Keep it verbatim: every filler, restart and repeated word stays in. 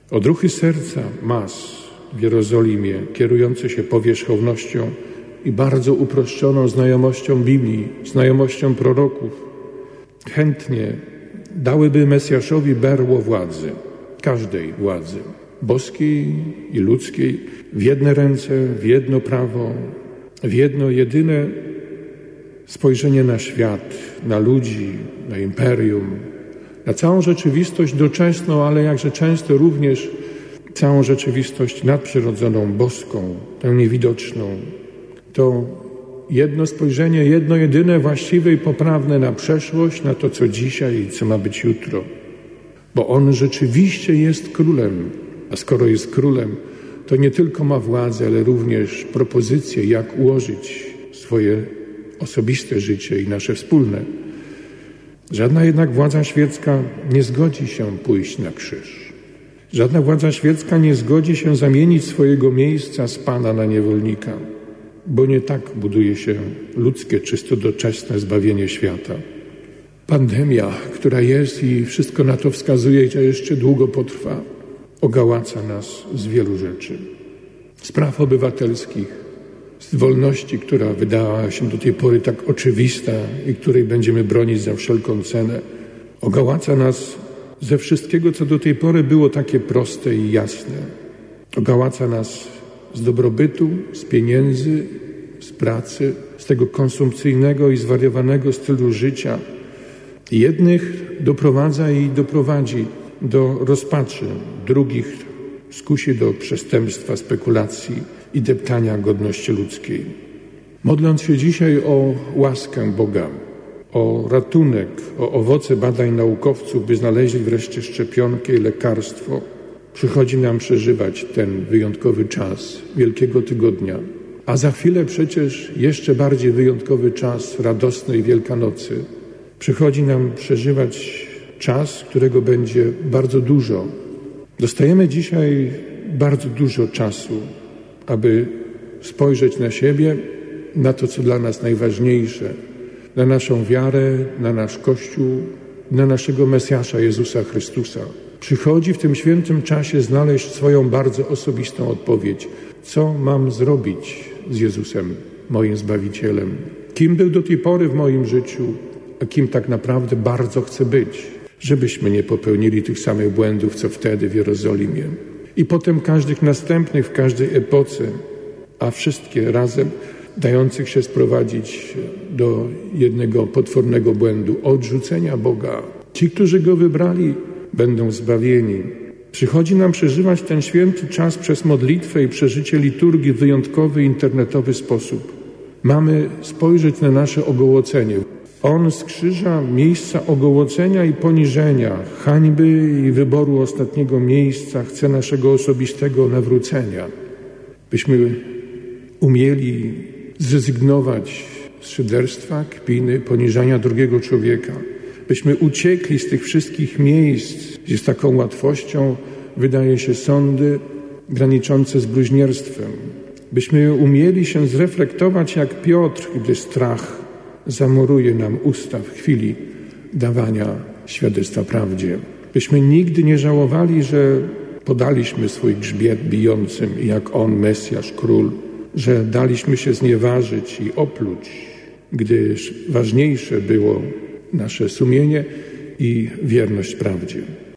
Odruchy serca mas w Jerozolimie, kierujące się powierzchownością i bardzo uproszczoną znajomością Biblii, znajomością proroków, chętnie dałyby Mesjaszowi berło władzy, każdej władzy, boskiej i ludzkiej, w jedne ręce, w jedno prawo, w jedno jedyne spojrzenie na świat, na ludzi, na imperium, na całą rzeczywistość doczesną, ale jakże często również całą rzeczywistość nadprzyrodzoną, boską, tę niewidoczną. To jedno spojrzenie, jedno jedyne, właściwe i poprawne na przeszłość, na to, co dzisiaj i co ma być jutro. Bo On rzeczywiście jest królem, a skoro jest królem, to nie tylko ma władzę, ale również propozycje, jak ułożyć swoje osobiste życie i nasze wspólne. Żadna jednak władza świecka nie zgodzi się pójść na krzyż. Żadna władza świecka nie zgodzi się zamienić swojego miejsca z Pana na niewolnika, bo nie tak buduje się ludzkie, czysto doczesne zbawienie świata. Pandemia, która jest i wszystko na to wskazuje, że jeszcze długo potrwa, ogałaca nas z wielu rzeczy. Z praw obywatelskich, z wolności, która wydała się do tej pory tak oczywista i której będziemy bronić za wszelką cenę. Ogałaca nas ze wszystkiego, co do tej pory było takie proste i jasne. Ogałaca nas z dobrobytu, z pieniędzy, z pracy, z tego konsumpcyjnego i zwariowanego stylu życia. Jednych doprowadza i doprowadzi do rozpaczy, drugich skusi do przestępstwa, spekulacji i deptania godności ludzkiej. Modląc się dzisiaj o łaskę Boga, o ratunek, o owoce badań naukowców, by znaleźli wreszcie szczepionkę i lekarstwo, przychodzi nam przeżywać ten wyjątkowy czas Wielkiego Tygodnia, a za chwilę przecież jeszcze bardziej wyjątkowy czas radosnej Wielkanocy. Przychodzi nam przeżywać czas, którego będzie bardzo dużo. Dostajemy dzisiaj bardzo dużo czasu, aby spojrzeć na siebie, na to, co dla nas najważniejsze, na naszą wiarę, na nasz Kościół, na naszego Mesjasza Jezusa Chrystusa. Przychodzi w tym świętym czasie znaleźć swoją bardzo osobistą odpowiedź. Co mam zrobić z Jezusem, moim Zbawicielem? Kim był do tej pory w moim życiu, a kim tak naprawdę bardzo chcę być? Żebyśmy nie popełnili tych samych błędów, co wtedy w Jerozolimie. I potem każdych następnych w każdej epoce, a wszystkie razem dających się sprowadzić do jednego potwornego błędu, odrzucenia Boga. Ci, którzy Go wybrali, będą zbawieni. Przychodzi nam przeżywać ten święty czas przez modlitwę i przeżycie liturgii w wyjątkowy, internetowy sposób. Mamy spojrzeć na nasze ogołocenie. On z krzyża miejsca ogołocenia i poniżenia, hańby i wyboru ostatniego miejsca chce naszego osobistego nawrócenia. Byśmy umieli zrezygnować z szyderstwa, kpiny, poniżania drugiego człowieka. Byśmy uciekli z tych wszystkich miejsc, gdzie z taką łatwością wydaje się sądy graniczące z bluźnierstwem. Byśmy umieli się zreflektować jak Piotr, gdy strach zamuruje nam usta w chwili dawania świadectwa prawdzie. Byśmy nigdy nie żałowali, że podaliśmy swój grzbiet bijącym jak On, Mesjasz, Król, że daliśmy się znieważyć i opluć, gdyż ważniejsze było nasze sumienie i wierność prawdzie.